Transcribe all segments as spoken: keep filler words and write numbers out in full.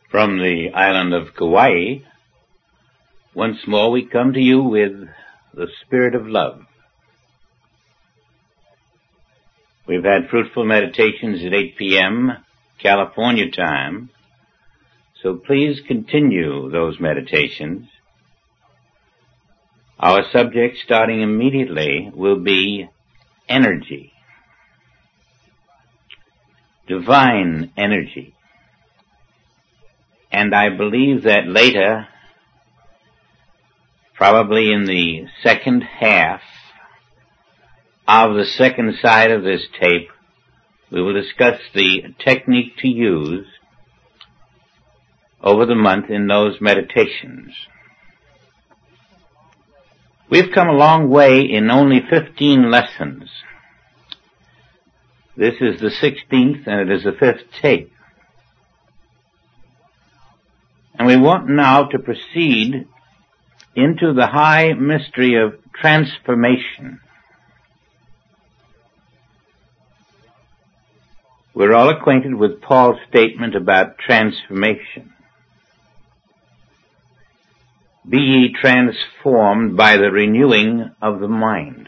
From the island of Kauai, once more we come to you with the spirit of love. We've had fruitful meditations at eight p.m. California time, so please continue those meditations. Our subject, starting immediately, will be energy, divine energy. And I believe that later, probably in the second half of the second side of this tape, we will discuss the technique to use over the month in those meditations. We've come a long way in only fifteen lessons. This is the sixteenth and it is the fifth tape. And we want now to proceed into the high mystery of transformation. We're all acquainted with Paul's statement about transformation. Be ye transformed by the renewing of the mind.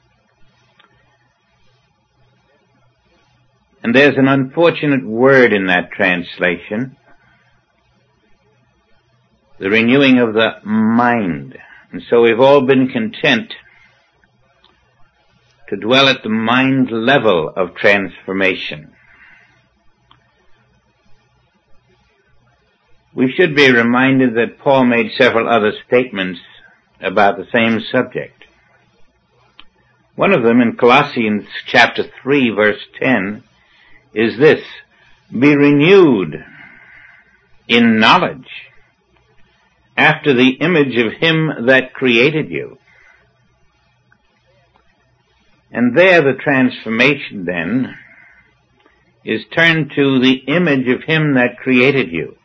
And there's an unfortunate word in that translation, the renewing of the mind. And so we've all been content to dwell at the mind level of transformation. We should be reminded that Paul made several other statements about the same subject. One of them in Colossians chapter three verse ten is this: be renewed in knowledge after the image of him that created you. And there the transformation then is turned to the image of him that created you.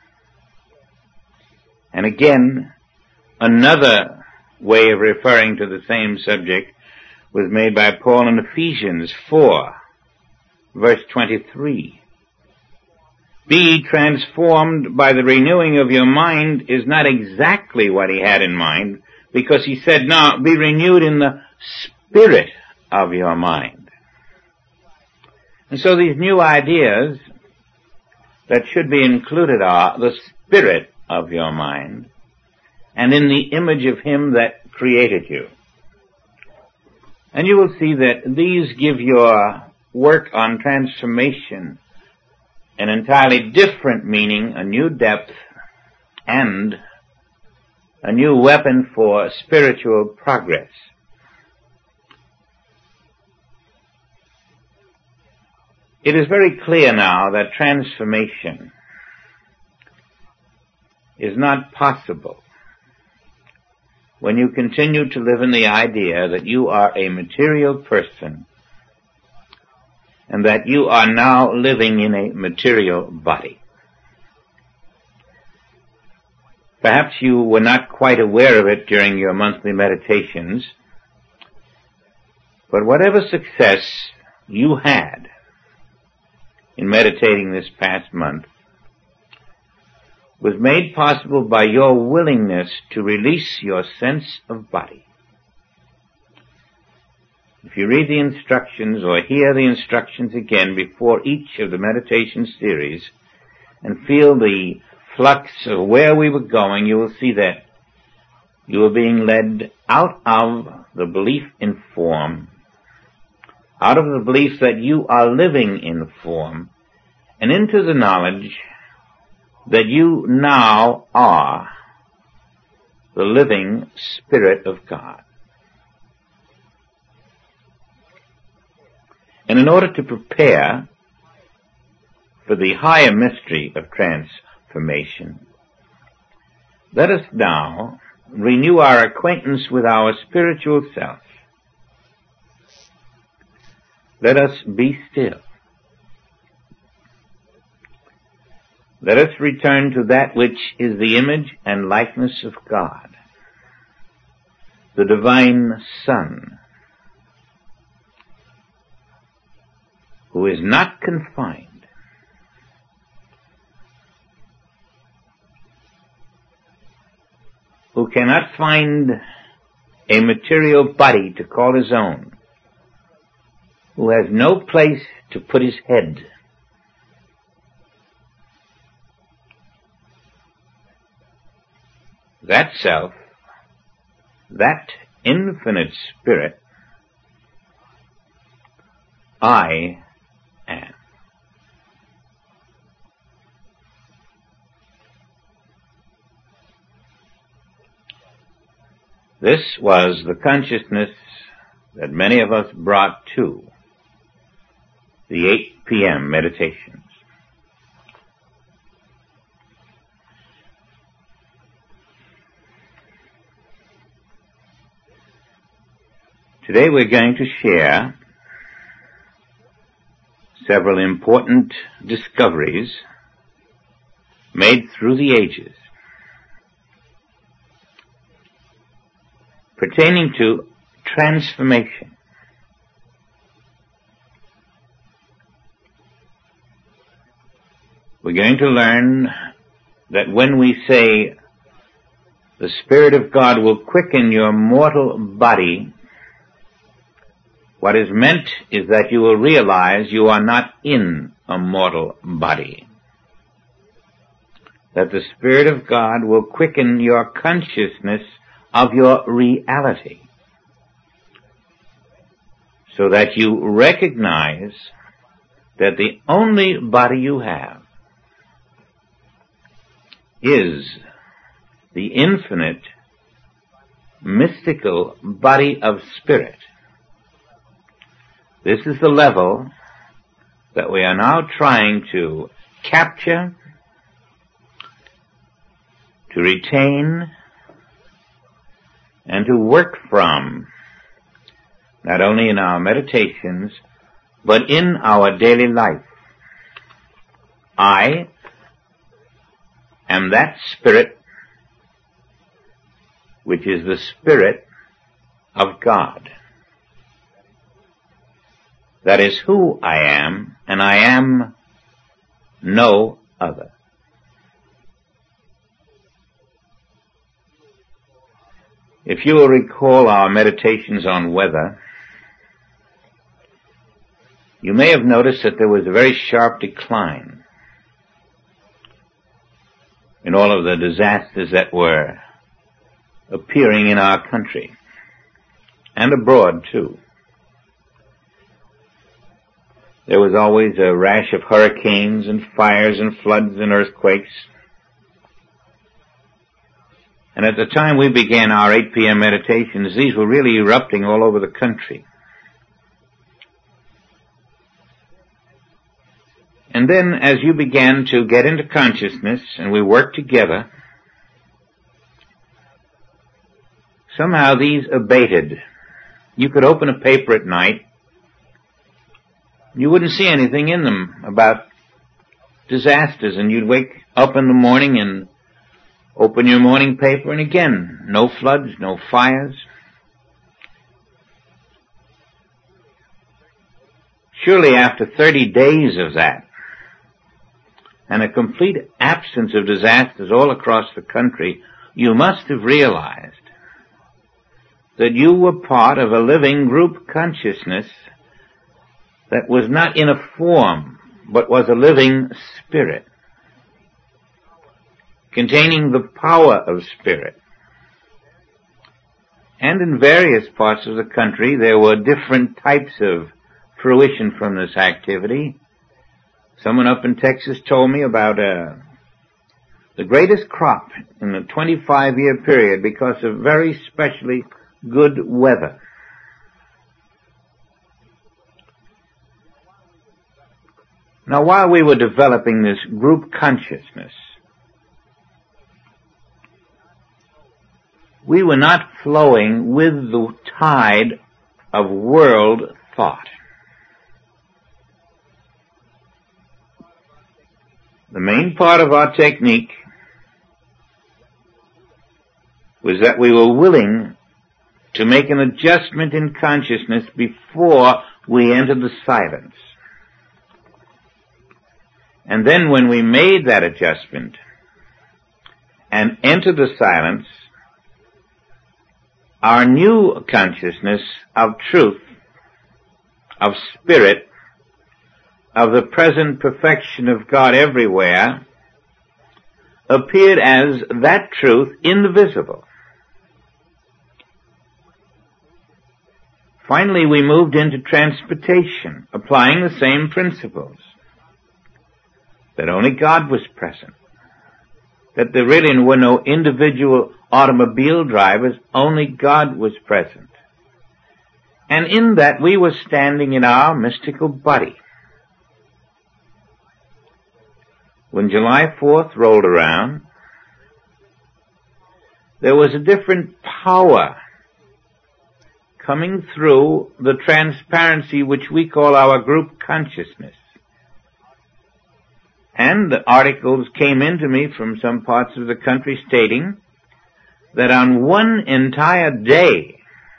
And again, another way of referring to the same subject was made by Paul in Ephesians four, verse twenty-three. Be ye transformed by the renewing of your mind is not exactly what he had in mind, because he said, now, be renewed in the spirit of your mind. And so these new ideas that should be included are the spirit of your mind, and in the image of him that created you. And you will see that these give your work on transformation an entirely different meaning, a new depth, and a new weapon for spiritual progress. It is very clear now that transformation is not possible when you continue to live in the idea that you are a material person and that you are now living in a material body. Perhaps you were not quite aware of it during your monthly meditations, but whatever success you had in meditating this past month was made possible by your willingness to release your sense of body. If you read the instructions or hear the instructions again before each of the meditation series and feel the flux of where we were going, you will see that you are being led out of the belief in form, out of the belief that you are living in form, and into the knowledge that you now are the living Spirit of God. And in order to prepare for the higher mystery of transformation, let us now renew our acquaintance with our spiritual self. Let us be still. Let us return to that which is the image and likeness of God, the divine Son, who is not confined who cannot find a material body to call his own, who has no place to put his head, that self, that infinite spirit, I am. This was the consciousness that many of us brought to the eight p.m. meditations. Today we're going to share several important discoveries made through the ages pertaining to transformation. We're going to learn that when we say the Spirit of God will quicken your mortal body, what is meant is that you will realize you are not in a mortal body. That the Spirit of God will quicken your consciousness of your reality, so that you recognize that the only body you have is the infinite, mystical body of spirit. This is the level that we are now trying to capture, to retain, and to work from, not only in our meditations, but in our daily life. I am that spirit which is the Spirit of God. That is who I am, and I am no other. If you will recall our meditations on weather, you may have noticed that there was a very sharp decline in all of the disasters that were appearing in our country, and abroad too. There was always a rash of hurricanes and fires and floods and earthquakes. And at the time we began our eight p.m. meditations, these were really erupting all over the country. And then as you began to get into consciousness and we worked together, somehow these abated. You could open a paper at night, you wouldn't see anything in them about disasters, and you'd wake up in the morning and open your morning paper, and again, no floods, no fires. Surely after thirty days of that, and a complete absence of disasters all across the country, you must have realized that you were part of a living group consciousness that was not in a form, but was a living spirit, containing the power of spirit. And in various parts of the country, there were different types of fruition from this activity. Someone up in Texas told me about uh, the greatest crop in the twenty-five year period because of very specially good weather. Now, while we were developing this group consciousness, we were not flowing with the tide of world thought. The main part of our technique was that we were willing to make an adjustment in consciousness before we entered the silence. And then when we made that adjustment and entered the silence, our new consciousness of truth, of spirit, of the present perfection of God everywhere, appeared as that truth in the visible. Finally, we moved into transportation, applying the same principles. That only God was present. That there really were no individual automobile drivers, only God was present. And in that we were standing in our mystical body. When July fourth rolled around, there was a different power coming through the transparency which we call our group consciousness. And the articles came into me from some parts of the country stating that on one entire day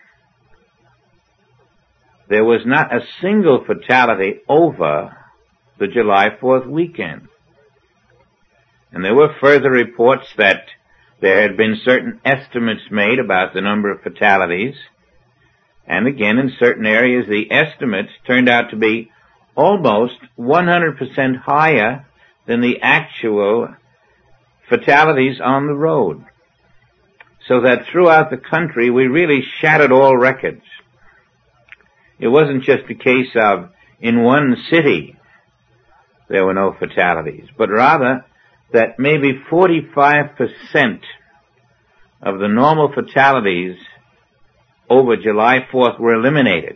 there was not a single fatality over the July fourth weekend. And there were further reports that there had been certain estimates made about the number of fatalities. And again, in certain areas, the estimates turned out to be almost one hundred percent higher than the actual fatalities on the road. So that throughout the country, we really shattered all records. It wasn't just a case of in one city there were no fatalities, but rather that maybe forty-five percent of the normal fatalities over July fourth were eliminated.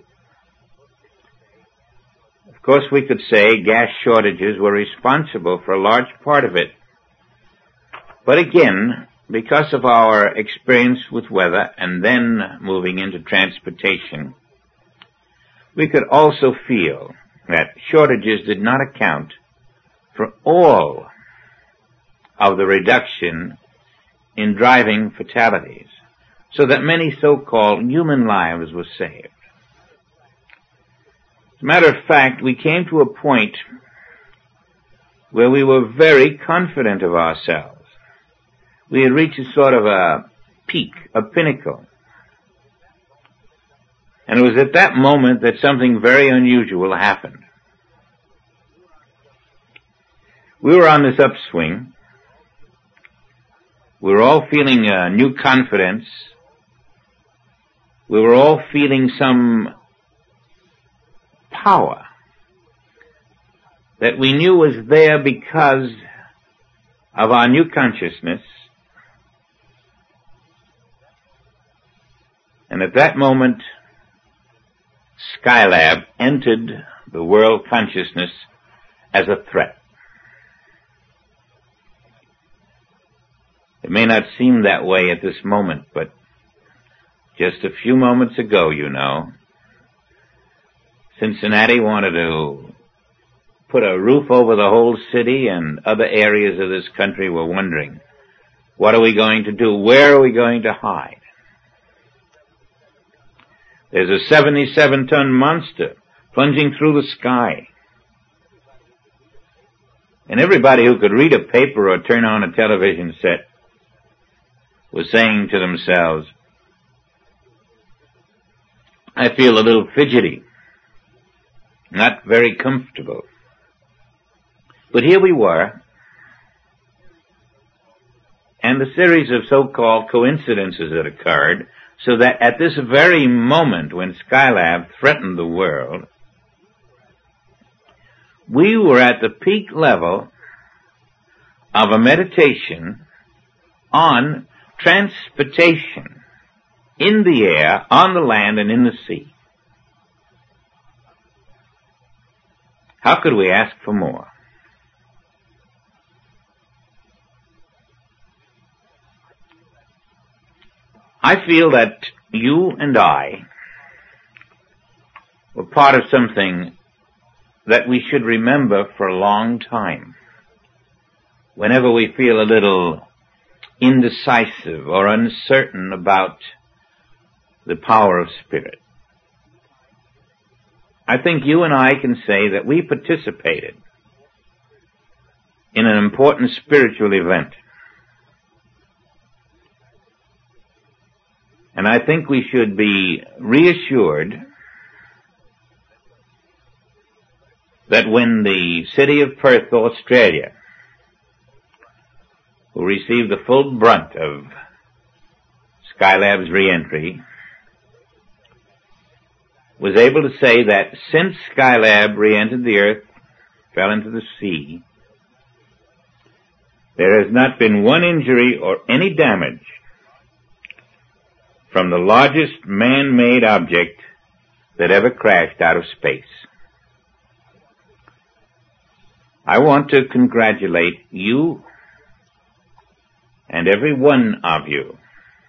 Of course, we could say gas shortages were responsible for a large part of it. But again, because of our experience with weather and then moving into transportation, we could also feel that shortages did not account for all of the reduction in driving fatalities, so that many so-called human lives were saved. As a matter of fact, we came to a point where we were very confident of ourselves. We had reached a sort of a peak, a pinnacle. And it was at that moment that something very unusual happened. We were on this upswing. We were all feeling a new confidence. We were all feeling some power that we knew was there because of our new consciousness. And at that moment, Skylab entered the world consciousness as a threat. It may not seem that way at this moment, but just a few moments ago, you know, Cincinnati wanted to put a roof over the whole city, and other areas of this country were wondering, what are we going to do? Where are we going to hide? There's a seventy-seven ton monster plunging through the sky. And everybody who could read a paper or turn on a television set was saying to themselves, I feel a little fidgety, not very comfortable. But here we were, and a series of so-called coincidences had occurred, so that at this very moment when Skylab threatened the world, we were at the peak level of a meditation on transportation in the air, on the land, and in the sea. How could we ask for more? I feel that you and I were part of something that we should remember for a long time. Whenever we feel a little indecisive or uncertain about the power of spirit, I think you and I can say that we participated in an important spiritual event. And I think we should be reassured that when the city of Perth, Australia, who received the full brunt of Skylab's re-entry, was able to say that since Skylab re-entered the Earth, fell into the sea, there has not been one injury or any damage from the largest man-made object that ever crashed out of space. I want to congratulate you and every one of you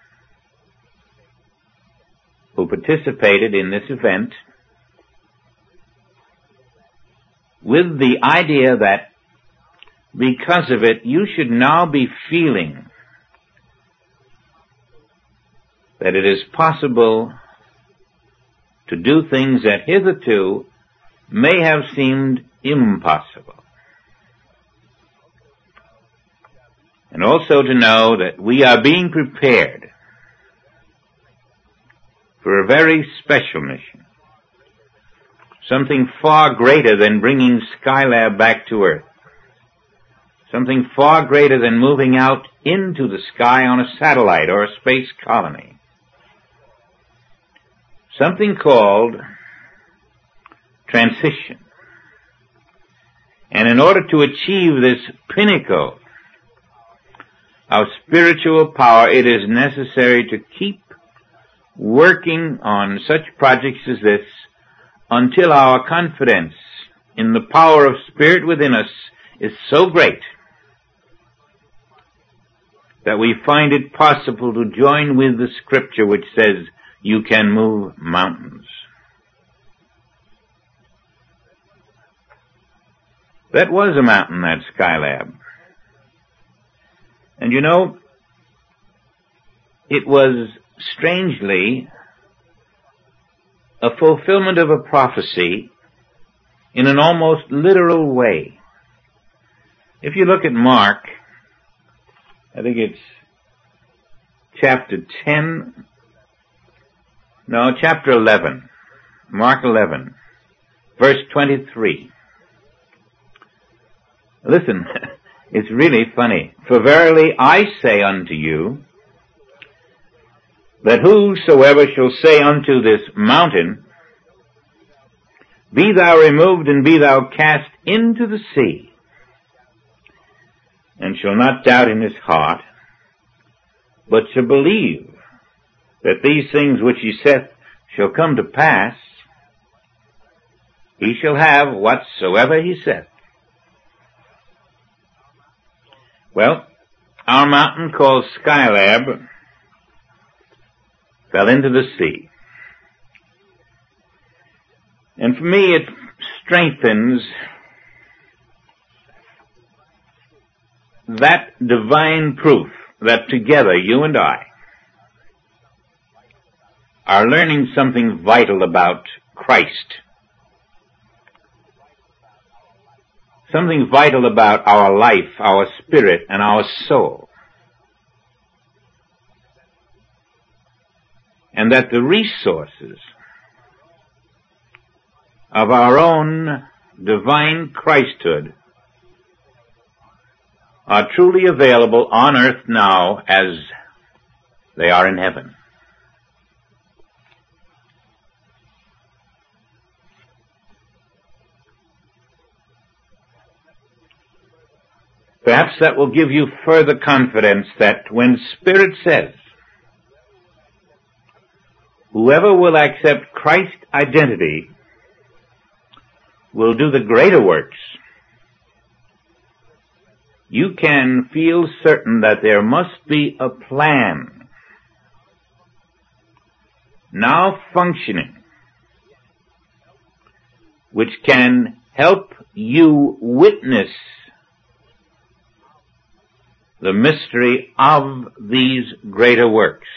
who participated in this event with the idea that because of it you should now be feeling that it is possible to do things that hitherto may have seemed impossible. And also to know that we are being prepared for a very special mission, something far greater than bringing Skylab back to Earth, something far greater than moving out into the sky on a satellite or a space colony, something called transition. And in order to achieve this pinnacle of spiritual power, it is necessary to keep working on such projects as this until our confidence in the power of Spirit within us is so great that we find it possible to join with the Scripture which says you can move mountains. That was a mountain, that Skylab. And you know, it was strangely a fulfillment of a prophecy in an almost literal way. If you look at Mark, I think it's chapter ten, no, chapter eleven, Mark eleven, verse twenty-three. Listen, it's really funny. For verily I say unto you, that whosoever shall say unto this mountain, Be thou removed and be thou cast into the sea, and shall not doubt in his heart, but shall believe that these things which he saith shall come to pass, he shall have whatsoever he saith. Well, our mountain called Skylab fell into the sea. And for me it strengthens that divine proof that together you and I are learning something vital about Christ, something vital about our life, our spirit, and our soul. And that the resources of our own divine Christhood are truly available on earth now as they are in heaven. Perhaps that will give you further confidence that when Spirit says, whoever will accept Christ's identity will do the greater works, you can feel certain that there must be a plan now functioning which can help you witness the mystery of these greater works.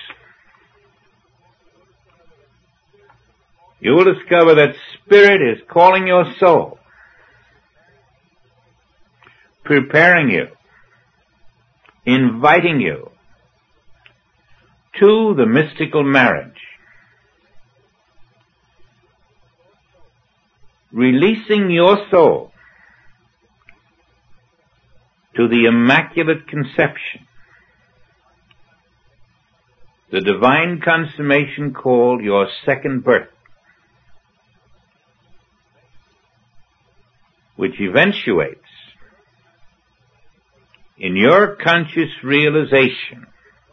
You will discover that Spirit is calling your soul, preparing you, inviting you, to the mystical marriage, releasing your soul to the Immaculate Conception, the divine consummation called your second birth, which eventuates in your conscious realization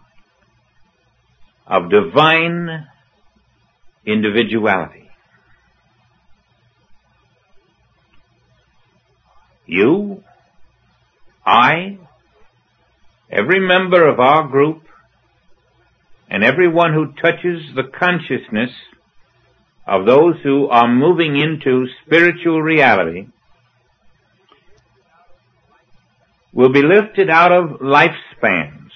of divine individuality. You, I, every member of our group, and everyone who touches the consciousness of those who are moving into spiritual reality will be lifted out of lifespans,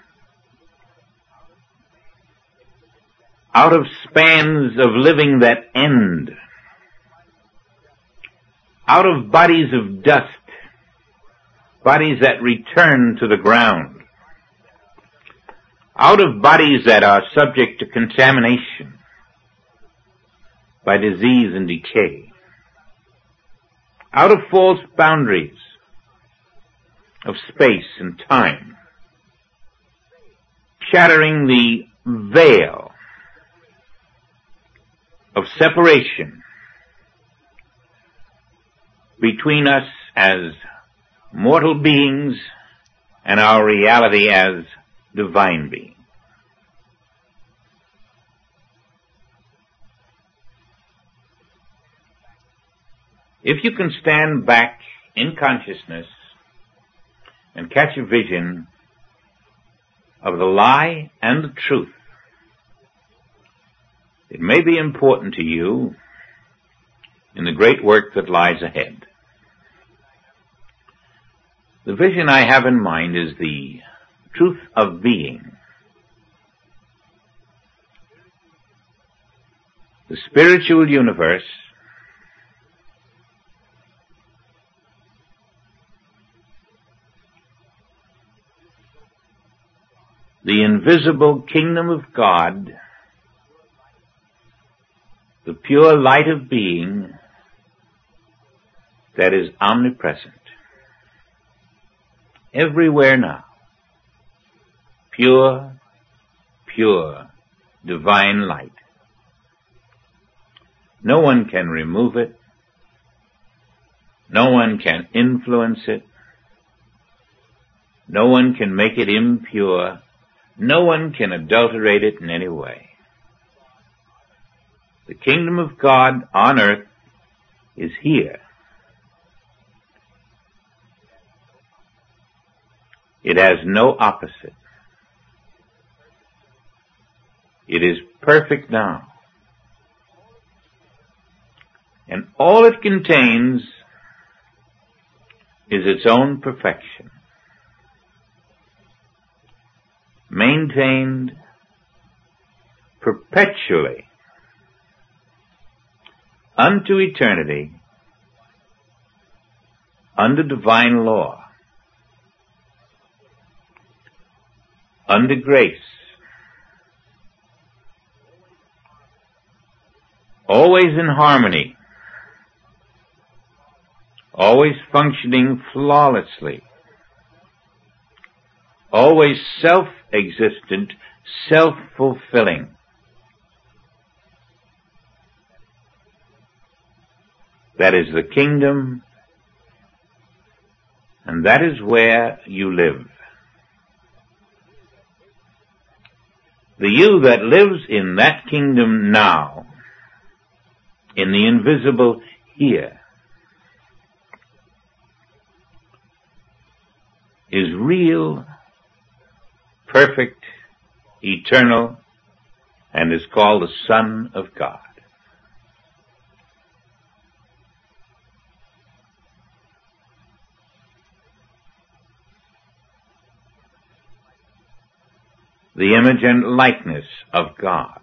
out of spans of living that end, out of bodies of dust, bodies that return to the ground, out of bodies that are subject to contamination by disease and decay, out of false boundaries of space and time, shattering the veil of separation between us as mortal beings and our reality as divine being. If you can stand back in consciousness and catch a vision of the lie and the truth, it may be important to you in the great work that lies ahead. The vision I have in mind is the truth of being, the spiritual universe, the invisible kingdom of God, the pure light of being that is omnipresent, everywhere now, pure, pure, divine light. No one can remove it. No one can influence it. No one can make it impure. No one can adulterate it in any way. The kingdom of God on earth is here. It has no opposite. It is perfect now. And all it contains is its own perfection, maintained perpetually unto eternity under divine law, under grace, always in harmony, always functioning flawlessly, always self-existent, self-fulfilling. That is the kingdom, and that is where you live. The you that lives in that kingdom now, in the invisible here, is real, perfect, eternal, and is called the Son of God. The image and likeness of God.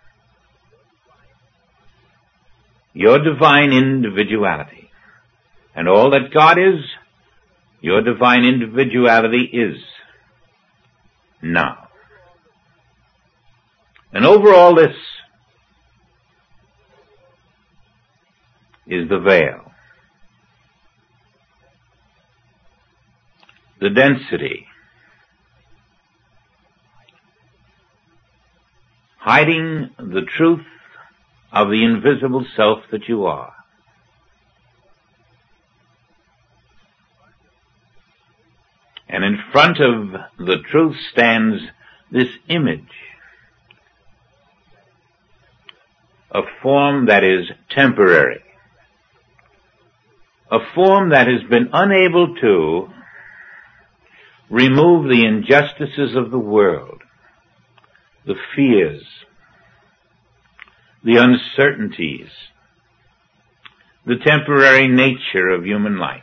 Your divine individuality. And all that God is, your divine individuality is now. And over all this is the veil, the density, hiding the truth of the invisible self that you are. And in front of the truth stands this image, a form that is temporary, a form that has been unable to remove the injustices of the world, the fears, the uncertainties, the temporary nature of human life.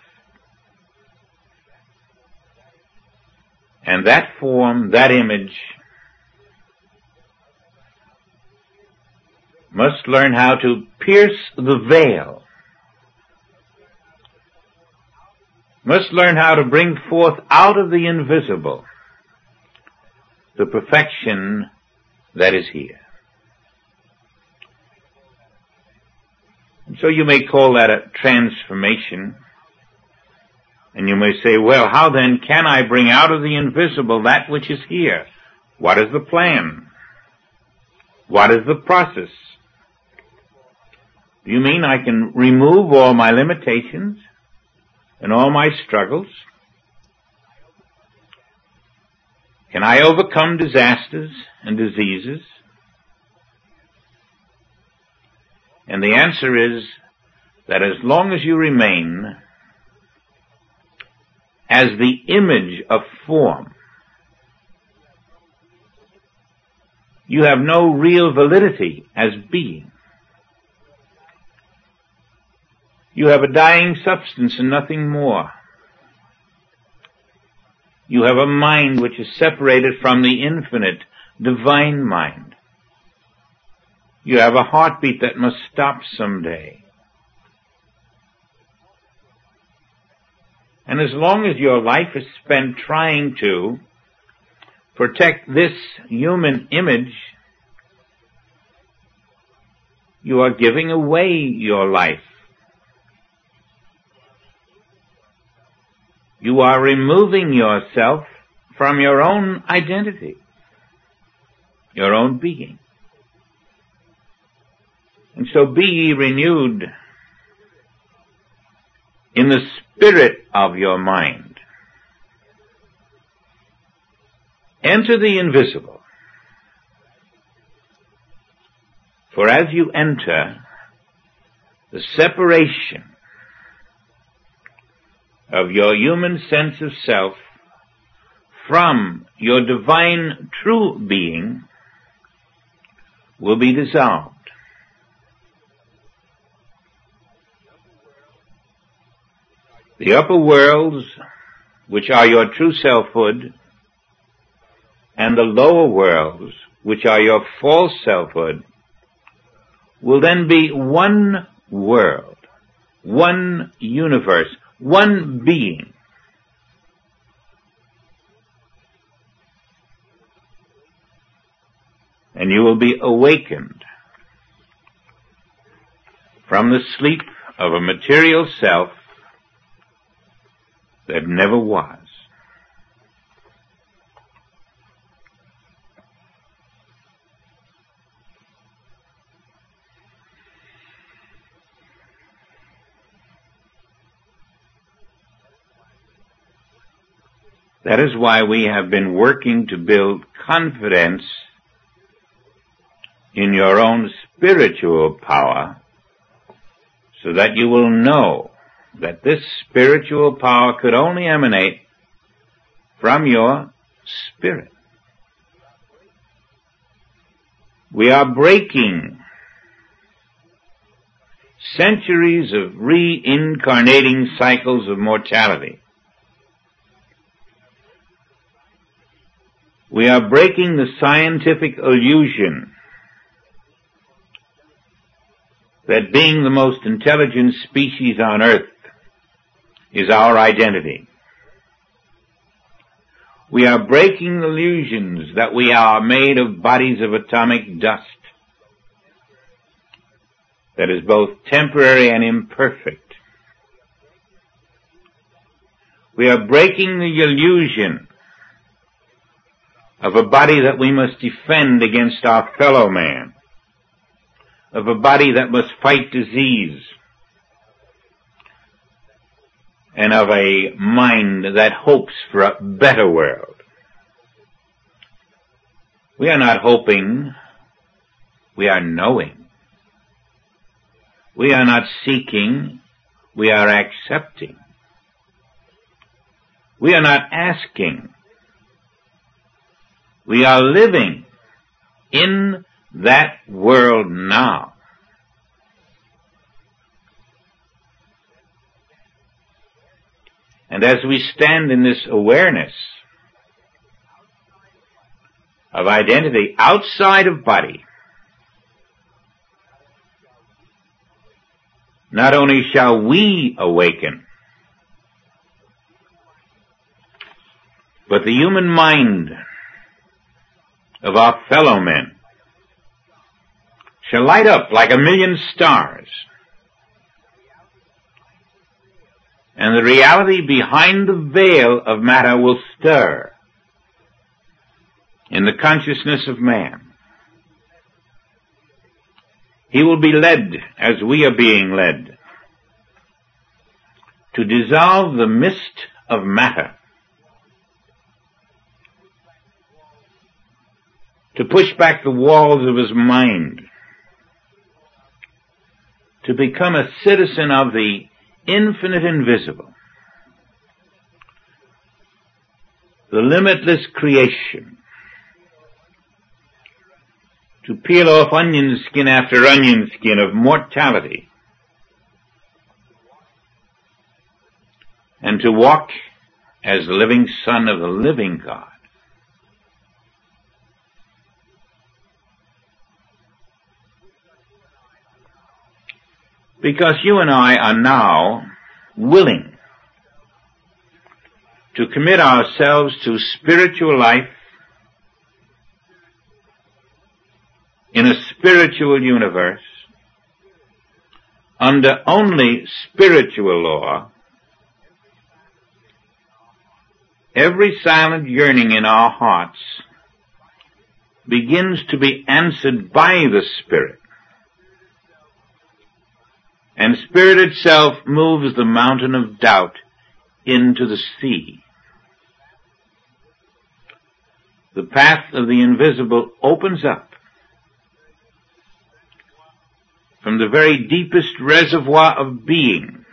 And that form, that image, must learn how to pierce the veil, must learn how to bring forth out of the invisible the perfection that is here. And so you may call that a transformation. And you may say, well, how then can I bring out of the invisible that which is here? What is the plan? What is the process? Do you mean I can remove all my limitations and all my struggles? Can I overcome disasters and diseases? And the answer is that as long as you remain as the image of form, you have no real validity as being. You have a dying substance and nothing more. You have a mind which is separated from the infinite, divine mind. You have a heartbeat that must stop someday. And as long as your life is spent trying to protect this human image, you are giving away your life. You are removing yourself from your own identity, your own being. And so be ye renewed in the spirit of your mind. Enter the invisible. For as you enter, the separation of your human sense of self from your divine true being will be dissolved. The upper worlds, which are your true selfhood, and the lower worlds, which are your false selfhood, will then be one world, one universe, one being. And you will be awakened from the sleep of a material self that never was. That is why we have been working to build confidence in your own spiritual power, so that you will know that this spiritual power could only emanate from your spirit. We are breaking centuries of reincarnating cycles of mortality. We are breaking the scientific illusion that being the most intelligent species on earth is our identity. We are breaking illusions that we are made of bodies of atomic dust that is both temporary and imperfect. We are breaking the illusion of a body that we must defend against our fellow man, of a body that must fight disease, and of a mind that hopes for a better world. We are not hoping, we are knowing. We are not seeking, we are accepting. We are not asking, we are living in that world now. And as we stand in this awareness of identity outside of body, not only shall we awaken, but the human mind of our fellow men shall light up like a million stars, and the reality behind the veil of matter will stir in the consciousness of man. He will be led, as we are being led, to dissolve the mist of matter, to push back the walls of his mind, to become a citizen of the infinite invisible, the limitless creation, to peel off onion skin after onion skin of mortality, and to walk as the living Son of the living God. Because you and I are now willing to commit ourselves to spiritual life in a spiritual universe under only spiritual law, every silent yearning in our hearts begins to be answered by the Spirit. And Spirit itself moves the mountain of doubt into the sea. The path of the invisible opens up from the very deepest reservoir of being.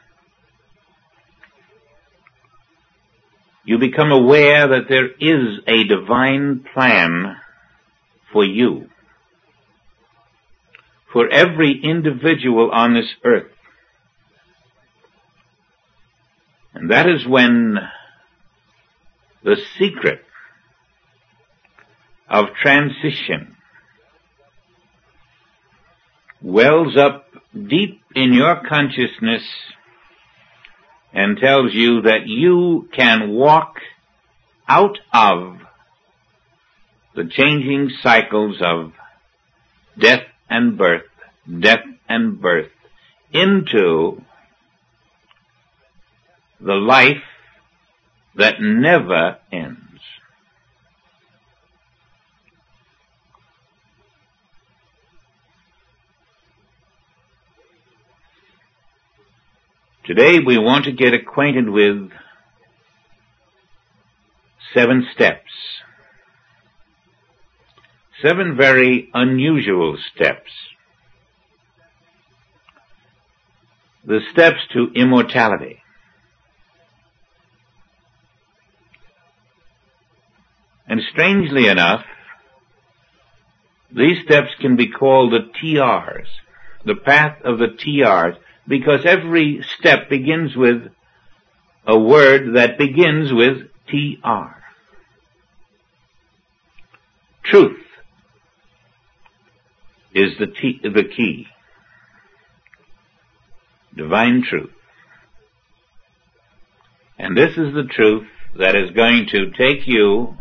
You become aware that there is a divine plan for you, for every individual on this earth. And that is when the secret of transition wells up deep in your consciousness and tells you that you can walk out of the changing cycles of death and birth, death and birth, into the life that never ends. Today we want to get acquainted with seven steps. Seven very unusual steps. The steps to immortality. And strangely enough, these steps can be called the T Rs, the path of the T Rs, because every step begins with a word that begins with T R. Truth is the, t- the key. Divine truth. And this is the truth that is going to take you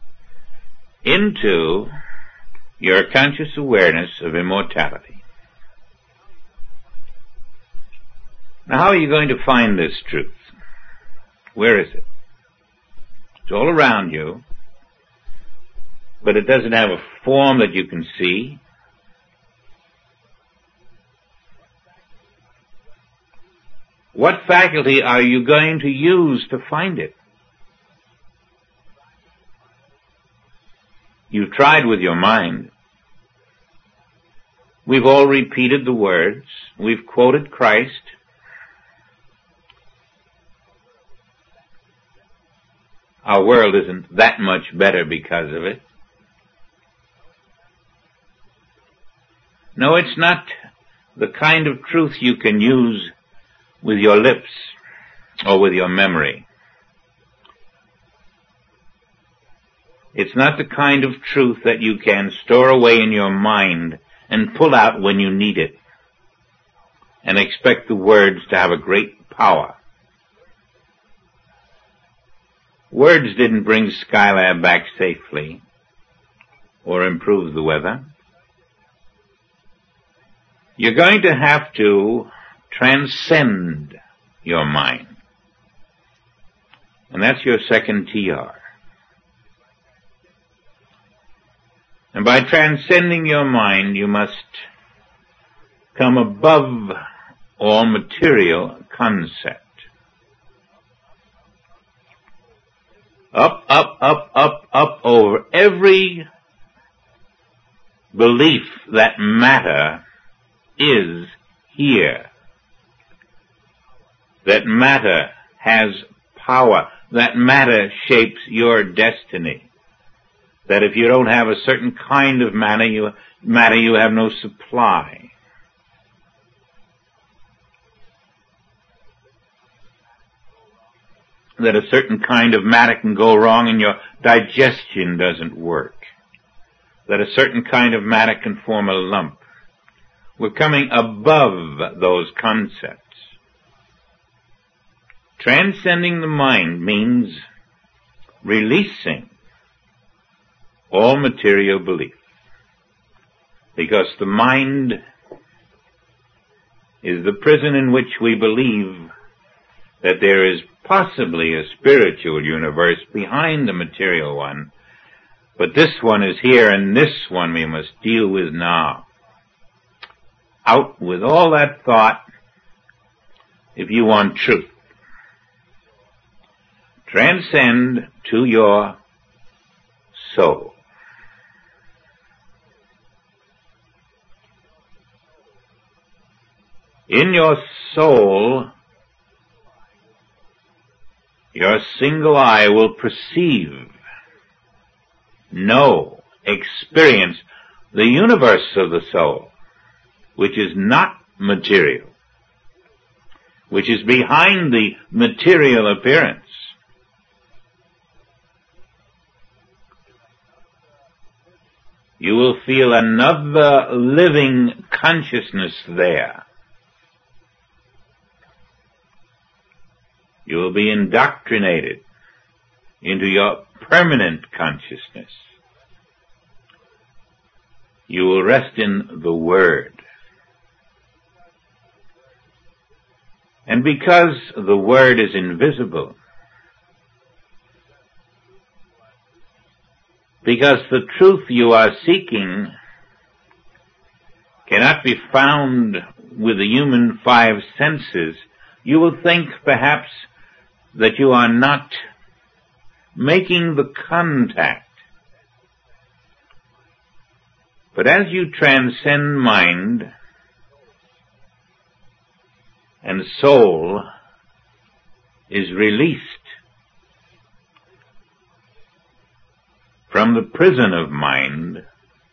into your conscious awareness of immortality. Now, how are you going to find this truth? Where is it? It's all around you, but it doesn't have a form that you can see. What faculty are you going to use to find it? You've tried with your mind. We've all repeated the words. We've quoted Christ. Our world isn't that much better because of it. No, it's not the kind of truth you can use with your lips or with your memory. It's not the kind of truth that you can store away in your mind and pull out when you need it and expect the words to have a great power. Words didn't bring Skylab back safely or improve the weather. You're going to have to transcend your mind. And that's your second T R. And by transcending your mind, you must come above all material concept. Up, up, up, up, up over every belief that matter is here. That matter has power. That matter shapes your destiny. That if you don't have a certain kind of matter, you, matter, you have no supply. That a certain kind of matter can go wrong and your digestion doesn't work. That a certain kind of matter can form a lump. We're coming above those concepts. Transcending the mind means releasing all material belief. Because the mind is the prison in which we believe that there is possibly a spiritual universe behind the material one, but this one is here and this one we must deal with now. Out with all that thought if you want truth. Transcend to your soul. In your soul, your single eye will perceive, know, experience the universe of the soul, which is not material, which is behind the material appearance. You will feel another living consciousness there. You will be indoctrinated into your permanent consciousness. You will rest in the Word. And because the Word is invisible, because the truth you are seeking cannot be found with the human five senses, you will think perhaps that you are not making the contact. But as you transcend mind and soul is released from the prison of mind,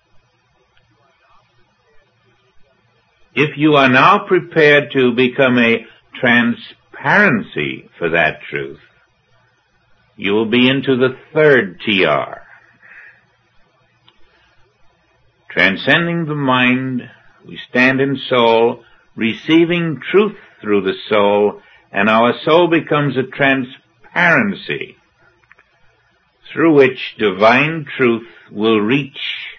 if you are now prepared to become a transparency for that truth, you will be into the third T R. Transcending the mind, we stand in soul, receiving truth through the soul, and our soul becomes a transparency through which divine truth will reach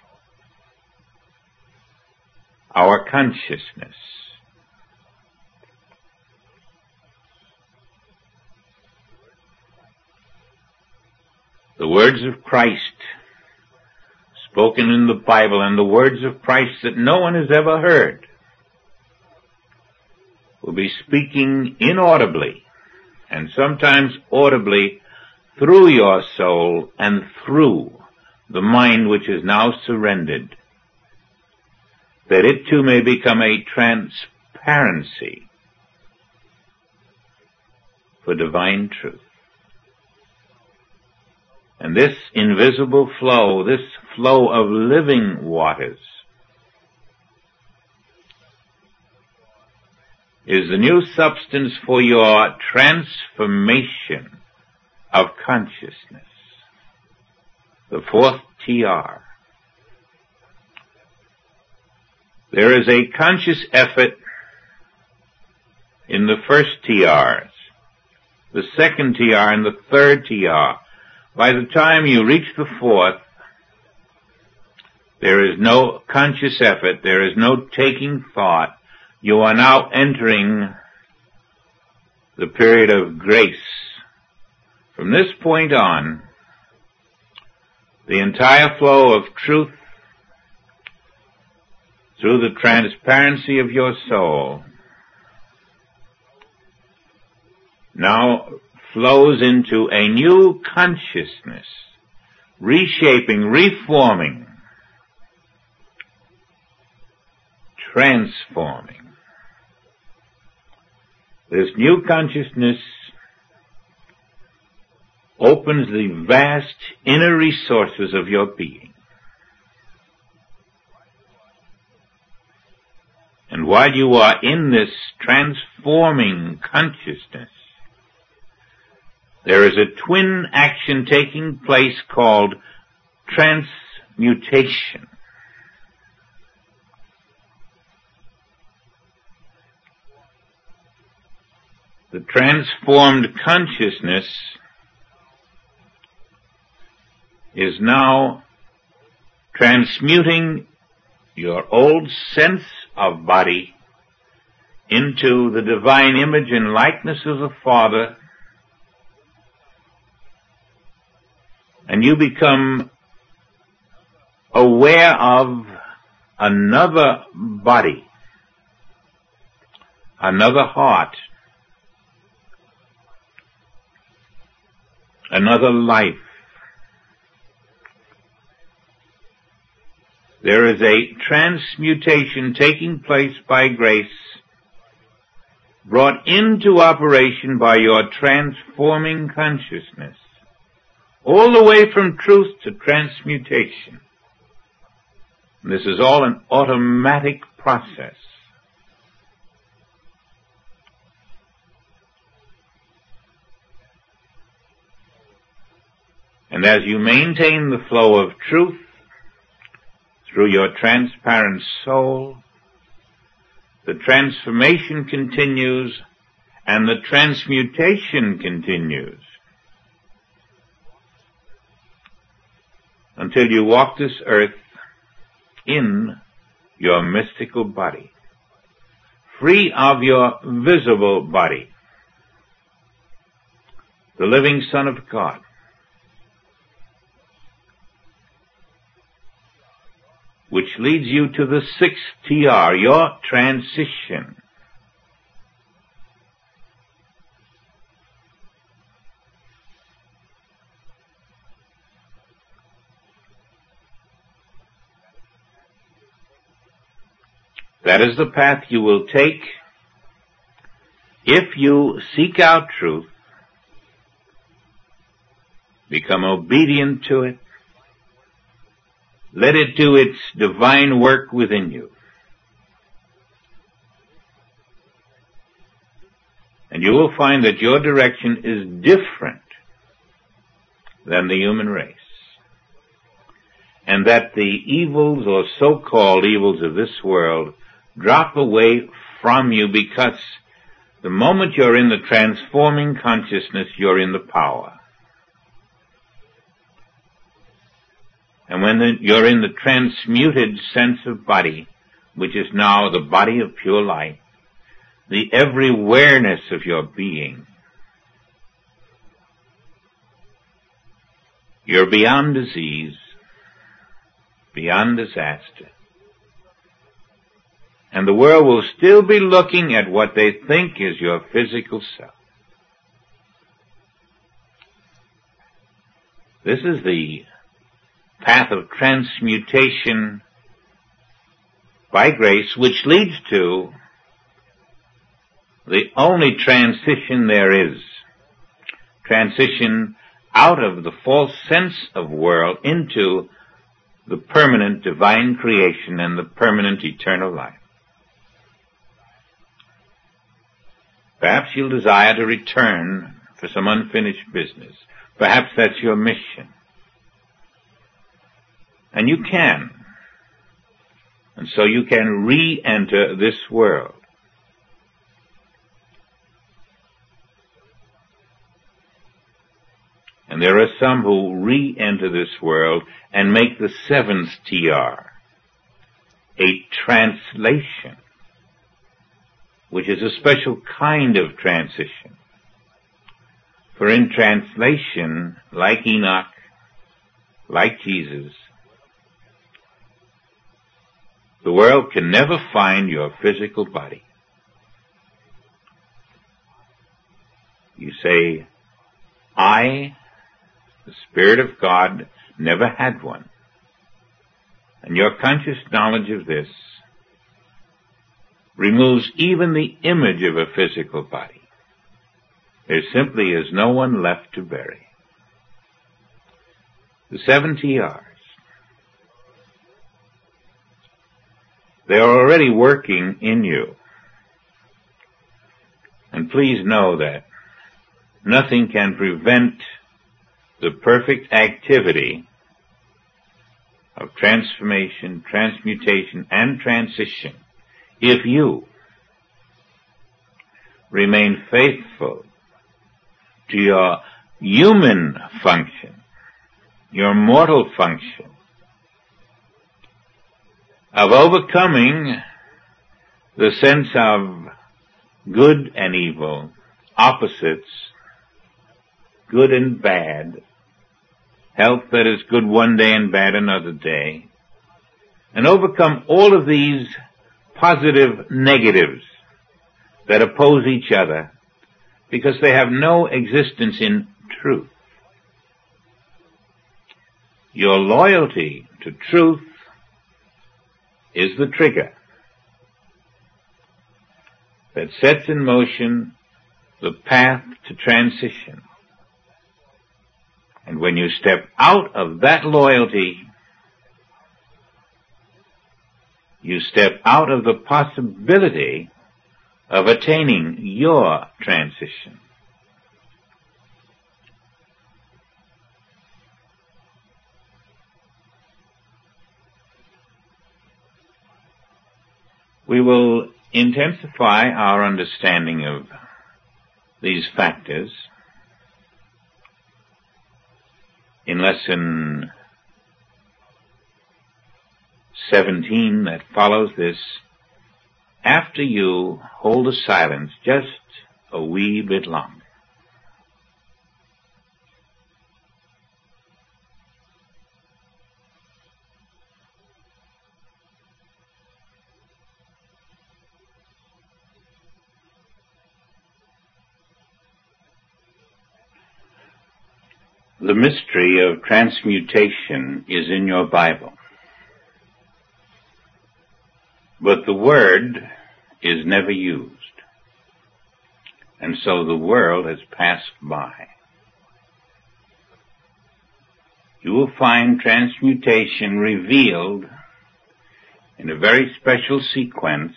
our consciousness. The words of Christ spoken in the Bible and the words of Christ that no one has ever heard will be speaking inaudibly and sometimes audibly through your soul and through the mind which is now surrendered, that it too may become a transparency for divine truth. And this invisible flow, this flow of living waters, is the new substance for your transformation of consciousness. The fourth T R. There is a conscious effort in the first T Rs, the second T R, and the third T R. By the time you reach the fourth, there is no conscious effort, there is no taking thought. You are now entering the period of grace. From this point on, the entire flow of truth through the transparency of your soul now flows into a new consciousness, reshaping, reforming, transforming. This new consciousness opens the vast inner resources of your being. And while you are in this transforming consciousness, there is a twin action taking place called transmutation. The transformed consciousness is now transmuting your old sense of body into the divine image and likeness of the Father, and you become aware of another body, another heart, another life. There is a transmutation taking place by grace, brought into operation by your transforming consciousness, all the way from truth to transmutation. This is all an automatic process. And as you maintain the flow of truth through your transparent soul, the transformation continues and the transmutation continues until you walk this earth in your mystical body, free of your visible body, the living Son of God. Which leads you to the sixth T R, your transition. That is the path you will take if you seek out truth, become obedient to it, let it do its divine work within you. And you will find that your direction is different than the human race. And that the evils or so-called evils of this world drop away from you, because the moment you're in the transforming consciousness, you're in the power. And when the, you're in the transmuted sense of body, which is now the body of pure light, the every-wareness of your being, you're beyond disease, beyond disaster. And the world will still be looking at what they think is your physical self. This is the path of transmutation by grace, which leads to the only transition there is. Transition out of the false sense of world into the permanent divine creation and the permanent eternal life. Perhaps you'll desire to return for some unfinished business. Perhaps that's your mission. And you can. And so you can re-enter this world. And there are some who re-enter this world and make the seventh T R a translation, which is a special kind of transition. For in translation, like Enoch, like Jesus, the world can never find your physical body. You say, I, the Spirit of God, never had one. And your conscious knowledge of this removes even the image of a physical body. There simply is no one left to bury. The seven T Rs, they are already working in you. And please know that nothing can prevent the perfect activity of transformation, transmutation, and transition if you remain faithful to your human function, your mortal function of overcoming the sense of good and evil, opposites, good and bad, health that is good one day and bad another day, and overcome all of these positive negatives that oppose each other because they have no existence in truth. Your loyalty to truth is the trigger that sets in motion the path to transition. And when you step out of that loyalty, you step out of the possibility of attaining your transition. We will intensify our understanding of these factors in lesson seventeen that follows this, after you hold a silence just a wee bit longer. The mystery of transmutation is in your Bible. But the word is never used. And so the world has passed by. You will find transmutation revealed in a very special sequence,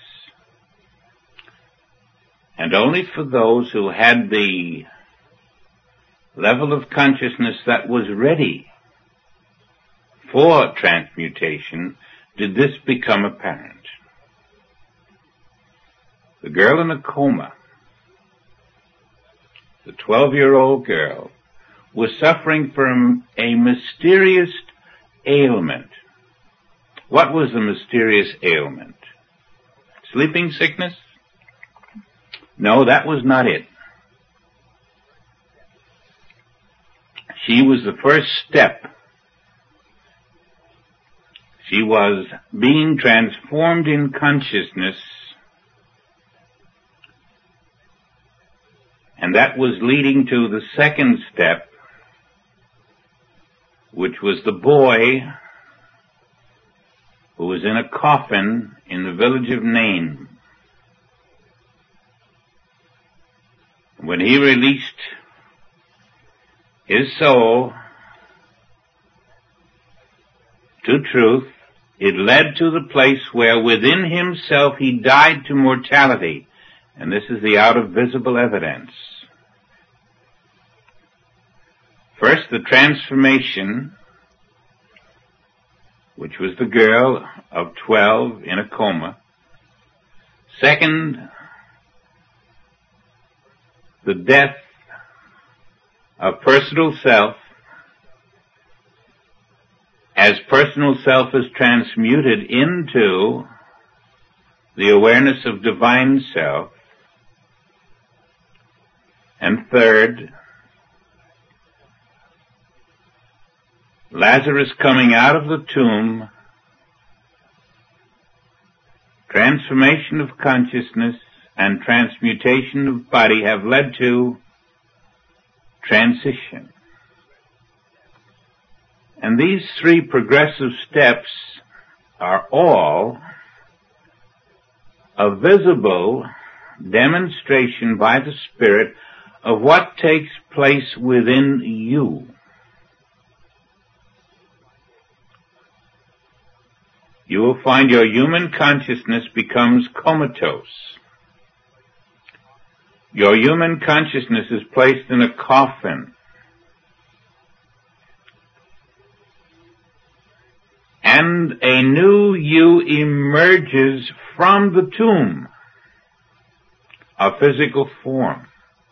and only for those who had the level of consciousness that was ready for transmutation did this become apparent. The girl in a coma, the twelve-year-old girl, was suffering from a mysterious ailment. What was the mysterious ailment? Sleeping sickness? No, that was not it. She was the first step. She was being transformed in consciousness, and that was leading to the second step, which was the boy who was in a coffin in the village of Nain. When he released his soul to truth, it led to the place where within himself he died to mortality. And this is the out of visible evidence. First, the transformation, which was the girl of twelve in a coma. Second, the death of personal self, as personal self is transmuted into the awareness of divine self. And third, Lazarus coming out of the tomb, transformation of consciousness and transmutation of body have led to transition. And these three progressive steps are all a visible demonstration by the Spirit of what takes place within you. You will find your human consciousness becomes comatose. Your human consciousness is placed in a coffin. And a new you emerges from the tomb, a physical form.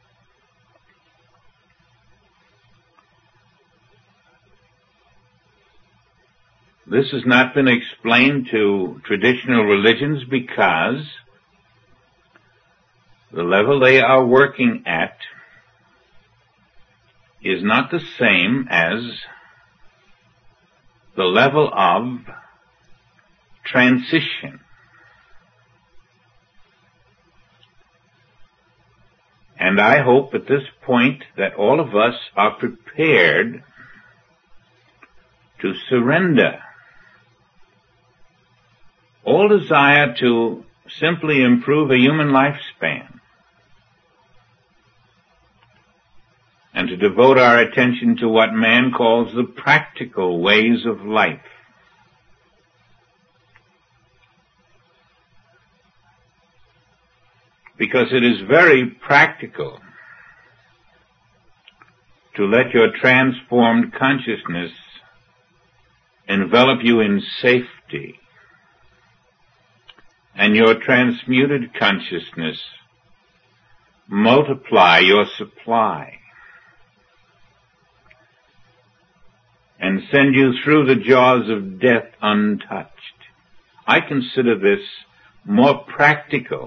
This has not been explained to traditional religions because the level they are working at is not the same as the level of transition. And I hope at this point that all of us are prepared to surrender all desire to simply improve a human lifespan and to devote our attention to what man calls the practical ways of life. Because it is very practical to let your transformed consciousness envelop you in safety, and your transmuted consciousness multiply your supply and send you through the jaws of death untouched. I consider this more practical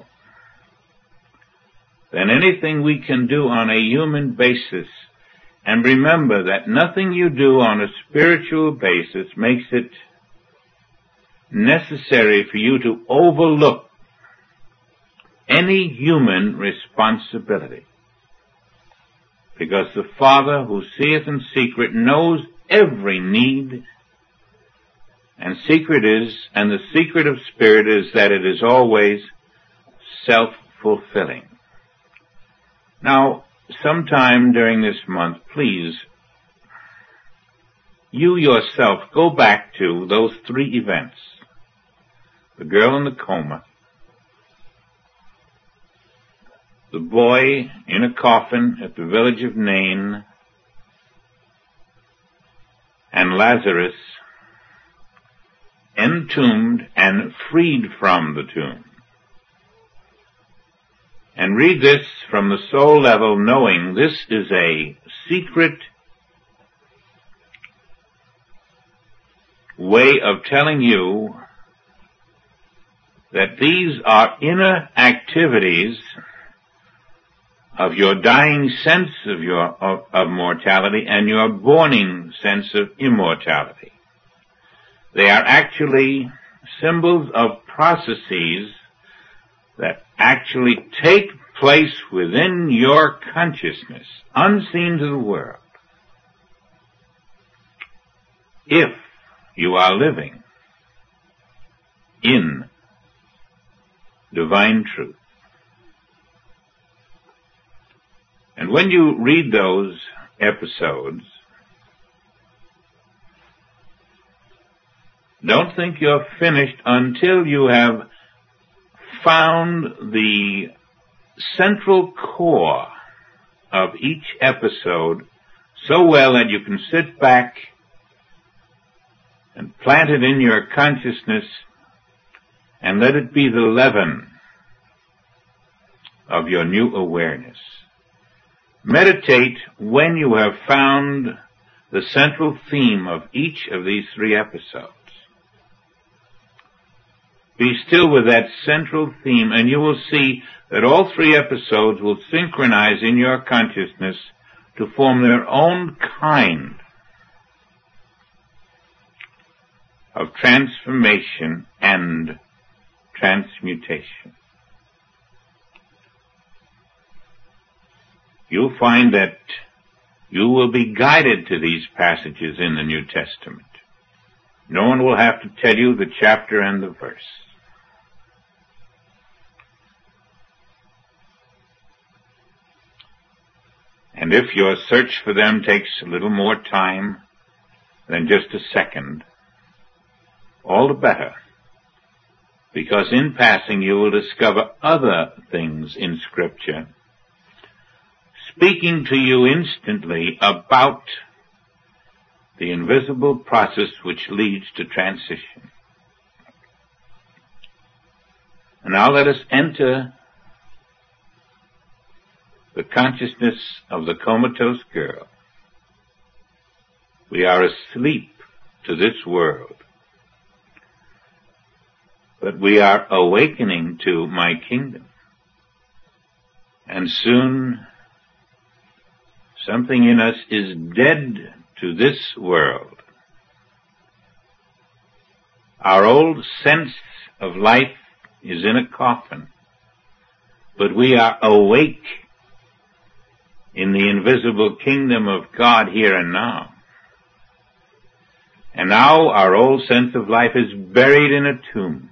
than anything we can do on a human basis. And remember that nothing you do on a spiritual basis makes it necessary for you to overlook any human responsibility. Because the Father who seeth in secret knows every need, and secret is, and the secret of spirit is that it is always self-fulfilling. Now, sometime during this month, please, you yourself go back to those three events. The girl in the coma, the boy in a coffin at the village of Nain, and Lazarus entombed and freed from the tomb. And read this from the soul level, knowing this is a secret way of telling you that these are inner activities of your dying sense of your of, of mortality and your borning sense of immortality. They are actually symbols of processes that actually take place within your consciousness, unseen to the world, if you are living in divine truth. And when you read those episodes, don't think you're finished until you have found the central core of each episode so well that you can sit back and plant it in your consciousness and let it be the leaven of your new awareness. Meditate when you have found the central theme of each of these three episodes. Be still with that central theme, and you will see that all three episodes will synchronize in your consciousness to form their own kind of transformation and transmutation. You'll find that you will be guided to these passages in the New Testament. No one will have to tell you the chapter and the verse. And if your search for them takes a little more time than just a second, all the better, because in passing you will discover other things in Scripture speaking to you instantly about the invisible process which leads to transition. And now let us enter the consciousness of the comatose girl. We are asleep to this world, but we are awakening to my kingdom. And soon something in us is dead to this world. Our old sense of life is in a coffin, but we are awake in the invisible kingdom of God here and now. And now our old sense of life is buried in a tomb.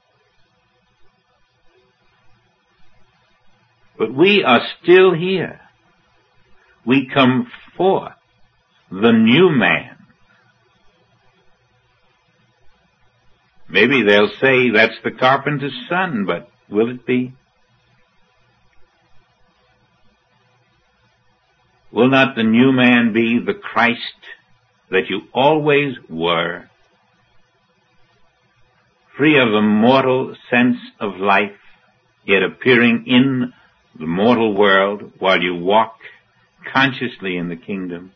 But we are still here. We come forth, the new man. Maybe they'll say that's the carpenter's son, but will it be? Will not the new man be the Christ that you always were, free of the mortal sense of life, yet appearing in the mortal world while you walk consciously in the kingdom?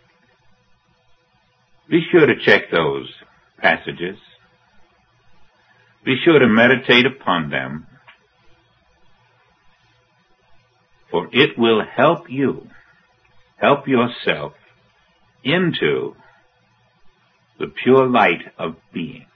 Be sure to check those passages. Be sure to meditate upon them, for it will help you, help yourself into the pure light of being.